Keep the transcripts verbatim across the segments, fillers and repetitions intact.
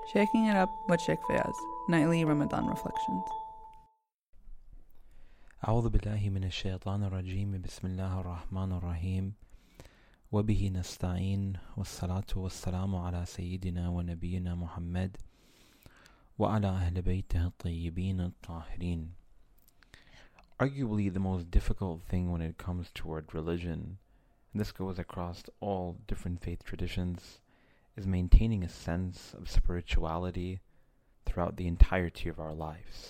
Shaking It Up with Sheikh Fayaz, Nightly Ramadan Reflections. أعوذ بالله من الشيطان الرجيم بسم الله الرحمن الرحيم وبه نستعين والصلاة والسلام على سيدنا ونبينا محمد وعلى أهل بيته الطيبين الطاهرين. Arguably the most difficult thing when it comes toward religion, and this goes across all different faith traditions, is maintaining a sense of spirituality throughout the entirety of our lives.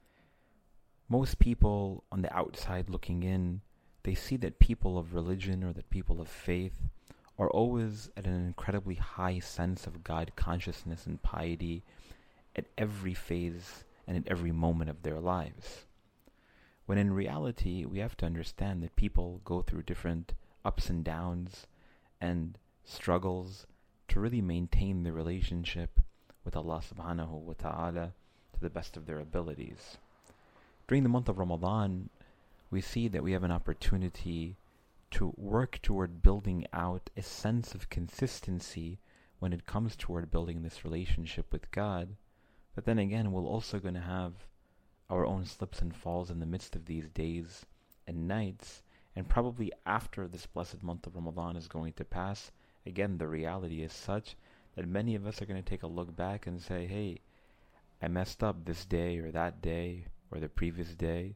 Most people on the outside looking in, they see that people of religion or that people of faith are always at an incredibly high sense of God consciousness and piety at every phase and at every moment of their lives. When in reality, we have to understand that people go through different ups and downs and struggles to really maintain the relationship with Allah subhanahu wa ta'ala to the best of their abilities. During the month of Ramadan, we see that we have an opportunity to work toward building out a sense of consistency when it comes toward building this relationship with God. But then again, we're also going to have our own slips and falls in the midst of these days and nights, and probably after this blessed month of Ramadan is going to pass, again, the reality is such that many of us are going to take a look back and say, hey, I messed up this day or that day or the previous day,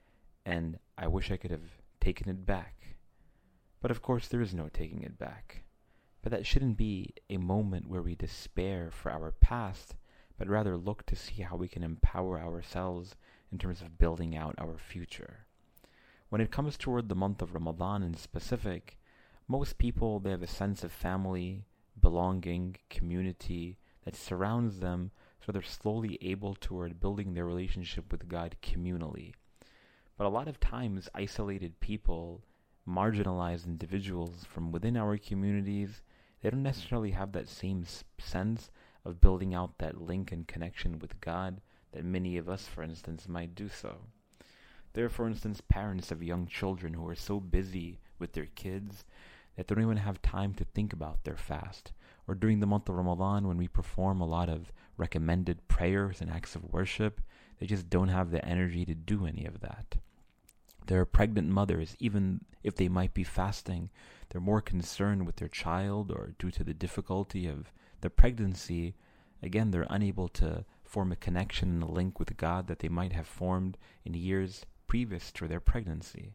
and I wish I could have taken it back. But of course, there is no taking it back. But that shouldn't be a moment where we despair for our past, but rather look to see how we can empower ourselves in terms of building out our future. When it comes toward the month of Ramadan in specific, most people, they have a sense of family, belonging, community that surrounds them, so they're slowly able toward building their relationship with God communally. But a lot of times, isolated people, marginalized individuals from within our communities, they don't necessarily have that same sense of building out that link and connection with God that many of us, for instance, might do so. There are, for instance, parents of young children who are so busy with their kids that they don't even have time to think about their fast. Or during the month of Ramadan, when we perform a lot of recommended prayers and acts of worship, they just don't have the energy to do any of that. There are pregnant mothers, even if they might be fasting, they're more concerned with their child, or due to the difficulty of the pregnancy, again, they're unable to form a connection and a link with God that they might have formed in years previous to their pregnancy.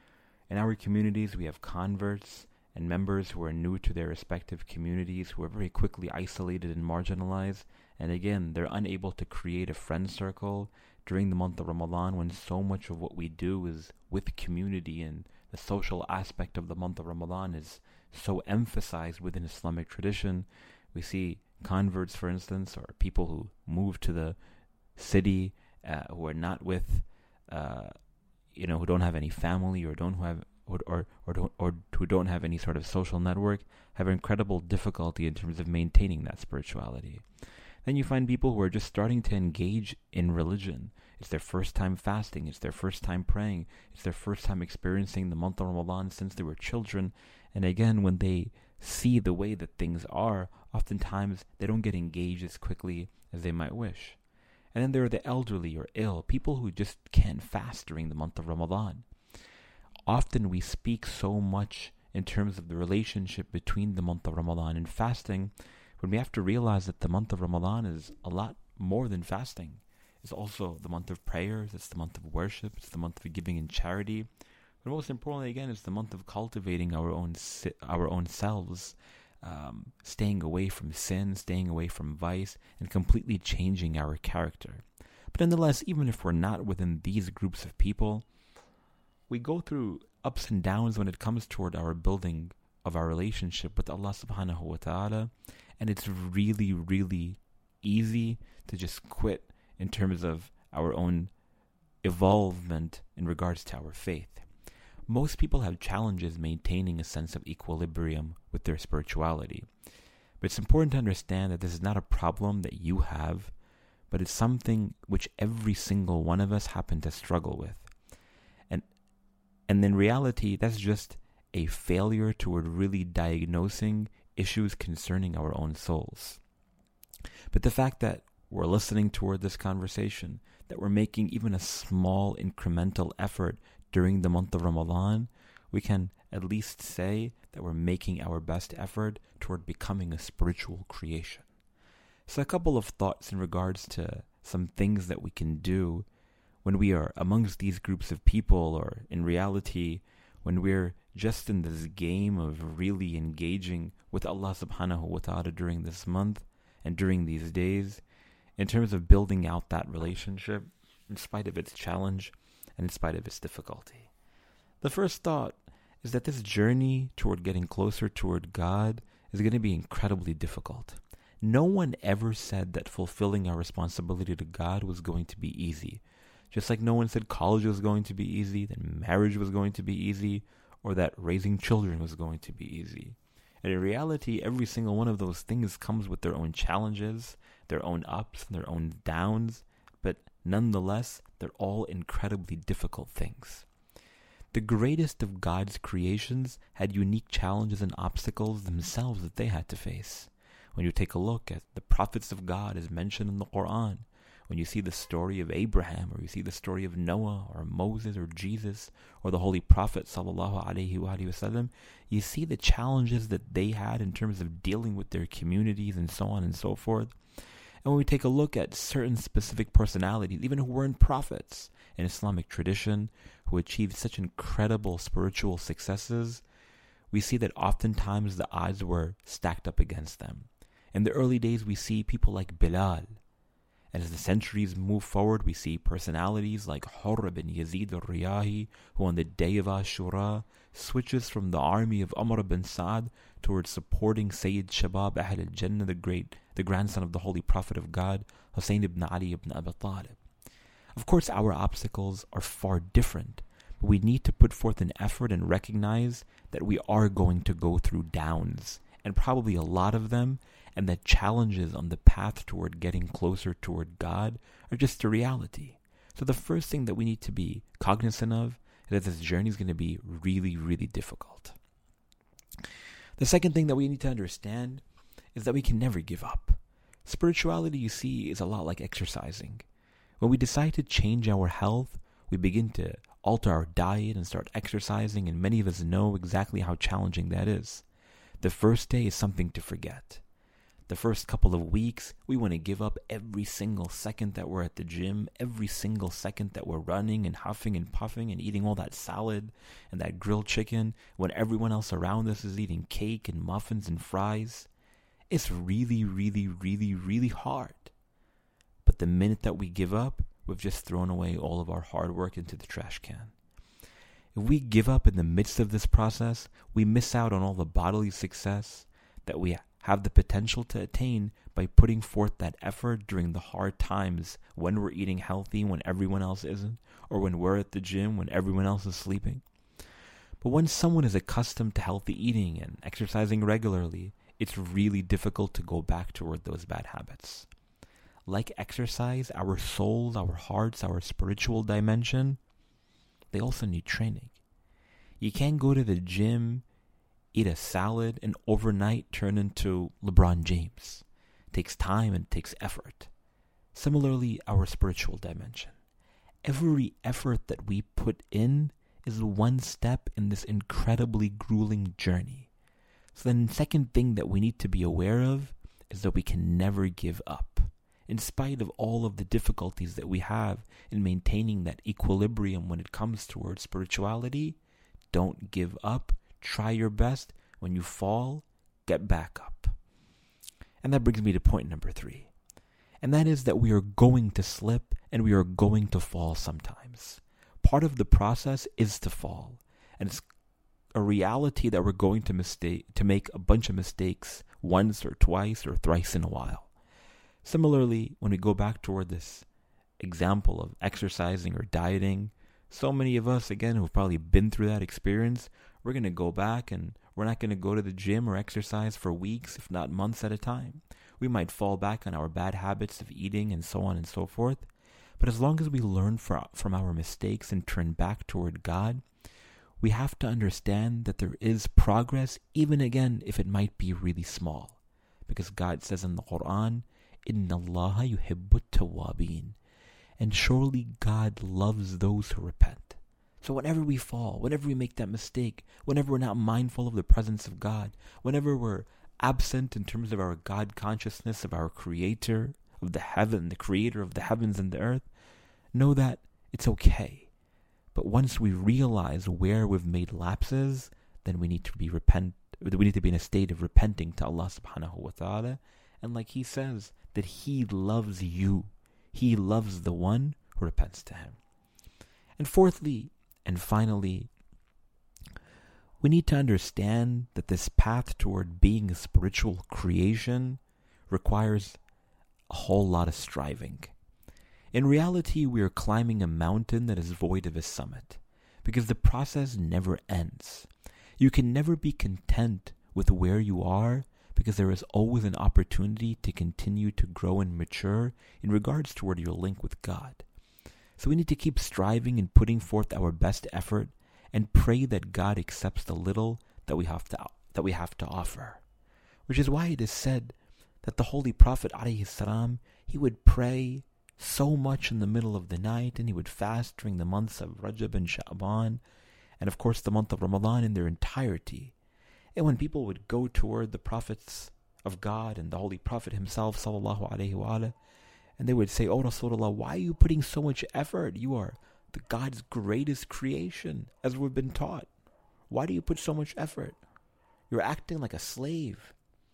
In our communities, we have converts and members who are new to their respective communities, who are very quickly isolated and marginalized, and again, they're unable to create a friend circle during the month of Ramadan, when so much of what we do is with community, and the social aspect of the month of Ramadan is so emphasized within Islamic tradition. We see converts, for instance, or people who move to the city uh, who are not with, uh, you know, who don't have any family or don't have Or, or or don't or who don't have any sort of social network, have incredible difficulty in terms of maintaining that spirituality. Then you find people who are just starting to engage in religion. It's their first time fasting. It's their first time praying. It's their first time experiencing the month of Ramadan since they were children. And again, when they see the way that things are, oftentimes they don't get engaged as quickly as they might wish. And then there are the elderly or ill, people who just can't fast during the month of Ramadan. Often we speak so much in terms of the relationship between the month of Ramadan and fasting, when we have to realize that the month of Ramadan is a lot more than fasting. It's also the month of prayers, it's the month of worship, it's the month of giving and charity. But most importantly, again, it's the month of cultivating our own our own selves, um, staying away from sin, staying away from vice, and completely changing our character. But nonetheless, even if we're not within these groups of people, we go through ups and downs when it comes toward our building of our relationship with Allah subhanahu wa ta'ala, and it's really, really easy to just quit in terms of our own evolvement in regards to our faith. Most people have challenges maintaining a sense of equilibrium with their spirituality. But it's important to understand that this is not a problem that you have, but it's something which every single one of us happen to struggle with. And and in reality, that's just a failure toward really diagnosing issues concerning our own souls. But the fact that we're listening toward this conversation, that we're making even a small incremental effort during the month of Ramadan, we can at least say that we're making our best effort toward becoming a spiritual creation. So a couple of thoughts in regards to some things that we can do when we are amongst these groups of people, or in reality, when we're just in this game of really engaging with Allah subhanahu wa ta'ala during this month and during these days, in terms of building out that relationship in spite of its challenge and in spite of its difficulty. The first thought is that this journey toward getting closer toward God is going to be incredibly difficult. No one ever said that fulfilling our responsibility to God was going to be easy. Just like no one said college was going to be easy, that marriage was going to be easy, or that raising children was going to be easy. And in reality, every single one of those things comes with their own challenges, their own ups and their own downs, but nonetheless, they're all incredibly difficult things. The greatest of God's creations had unique challenges and obstacles themselves that they had to face. When you take a look at the prophets of God as mentioned in the Quran, when you see the story of Abraham, or you see the story of Noah, or Moses, or Jesus, or the Holy Prophet sallallahu alaihi wasallam, you see the challenges that they had in terms of dealing with their communities and so on and so forth. And when we take a look at certain specific personalities, even who weren't prophets in Islamic tradition, who achieved such incredible spiritual successes, we see that oftentimes the odds were stacked up against them. In the early days, we see people like Bilal. And as the centuries move forward, we see personalities like Hurr ibn Yazid al-Riyahi, who on the day of Ashura switches from the army of Umar ibn Sa'd towards supporting Sayyid Shabab Ahl al-Jannah, the great, the grandson of the Holy Prophet of God, Hussein ibn Ali ibn Abi Talib. Of course, our obstacles are far different, but we need to put forth an effort and recognize that we are going to go through downs, and probably a lot of them, and that challenges on the path toward getting closer toward God are just a reality. So the first thing that we need to be cognizant of is that this journey is going to be really, really difficult. The second thing that we need to understand is that we can never give up. Spirituality, you see, is a lot like exercising. When we decide to change our health, we begin to alter our diet and start exercising, and many of us know exactly how challenging that is. The first day is something to forget. The first couple of weeks, we want to give up every single second that we're at the gym, every single second that we're running and huffing and puffing and eating all that salad and that grilled chicken when everyone else around us is eating cake and muffins and fries. It's really, really, really, really hard. But the minute that we give up, we've just thrown away all of our hard work into the trash can. If we give up in the midst of this process, we miss out on all the bodily success that we have the potential to attain by putting forth that effort during the hard times when we're eating healthy when everyone else isn't, or when we're at the gym when everyone else is sleeping. But when someone is accustomed to healthy eating and exercising regularly, it's really difficult to go back toward those bad habits. Like exercise, our souls, our hearts, our spiritual dimension, they also need training. You can't go to the gym, eat a salad, and overnight turn into LeBron James. It takes time and it takes effort. Similarly, our spiritual dimension. Every effort that we put in is one step in this incredibly grueling journey. So then the second thing that we need to be aware of is that we can never give up. In spite of all of the difficulties that we have in maintaining that equilibrium when it comes towards spirituality, don't give up. Try your best. When you fall, get back up. And that brings me to point number three. And that is that we are going to slip and we are going to fall sometimes. Part of the process is to fall. And it's a reality that we're going to mistake to make a bunch of mistakes once or twice or thrice in a while. Similarly, when we go back toward this example of exercising or dieting, so many of us, again, who've probably been through that experience, we're going to go back and we're not going to go to the gym or exercise for weeks, if not months at a time. We might fall back on our bad habits of eating and so on and so forth. But as long as we learn from our mistakes and turn back toward God, we have to understand that there is progress, even again, if it might be really small. Because God says in the Quran, إِنَّ اللَّهَ يُحِبُّ التَّوَّابِينَ. And surely God loves those who repent. So whenever we fall, whenever we make that mistake, whenever we're not mindful of the presence of God, whenever we're absent in terms of our God consciousness, of our creator, of the heaven, the creator of the heavens and the earth, know that it's okay. But once we realize where we've made lapses, then we need to be repent. We need to be in a state of repenting to Allah subhanahu wa ta'ala. And like He says, that He loves you. He loves the one who repents to Him. And fourthly, and finally, we need to understand that this path toward being a spiritual creation requires a whole lot of striving. In reality, we are climbing a mountain that is void of a summit, because the process never ends. You can never be content with where you are, because there is always an opportunity to continue to grow and mature in regards toward your link with God. So we need to keep striving and putting forth our best effort and pray that God accepts the little that we have to that we have to offer. Which is why it is said that the Holy Prophet alayhi salam, he would pray so much in the middle of the night, and he would fast during the months of Rajab and Sha'ban, and of course the month of Ramadan in their entirety. And when people would go toward the prophets of God and the Holy Prophet himself, sallallahu alayhi wa alayhi, and they would say, "Oh Rasulullah, why are you putting so much effort? You are the God's greatest creation, as we've been taught. Why do you put so much effort? You're acting like a slave."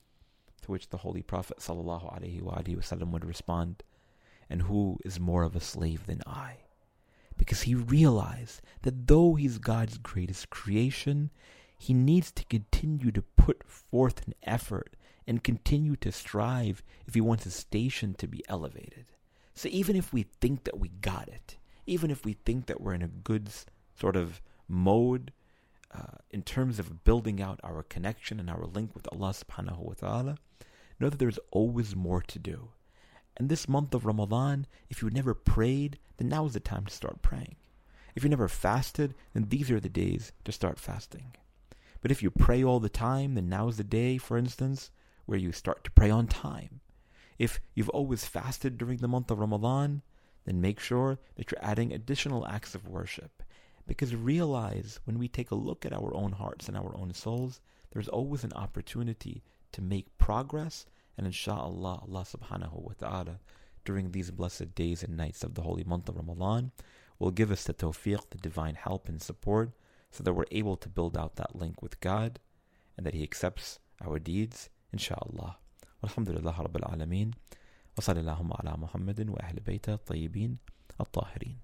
To which the Holy Prophet sallallahu alayhi wa alayhi wasallam would respond, "And who is more of a slave than I?" Because he realized that though he's God's greatest creation, he needs to continue to put forth an effort and continue to strive if he wants his station to be elevated. So even if we think that we got it, even if we think that we're in a good sort of mode uh, in terms of building out our connection and our link with Allah subhanahu wa ta'ala, know that there's always more to do. And this month of Ramadan, if you never prayed, then now is the time to start praying. If you never fasted, then these are the days to start fasting. But if you pray all the time, then now is the day, for instance, where you start to pray on time. If you've always fasted during the month of Ramadan, then make sure that you're adding additional acts of worship. Because realize, when we take a look at our own hearts and our own souls, there's always an opportunity to make progress. And insha'Allah, Allah subhanahu wa ta'ala, during these blessed days and nights of the holy month of Ramadan, will give us the tawfiq, the divine help and support, so that we're able to build out that link with God, and that He accepts our deeds, insha'Allah. Walhamdulillah Rabbil Alameen. Wa sallallahu ala Muhammadin wa ahli bayta tayyibin at-tahirin.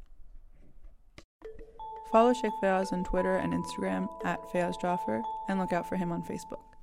Follow Sheikh Fayaz on Twitter and Instagram at Fayaz Jaffer, and look out for him on Facebook.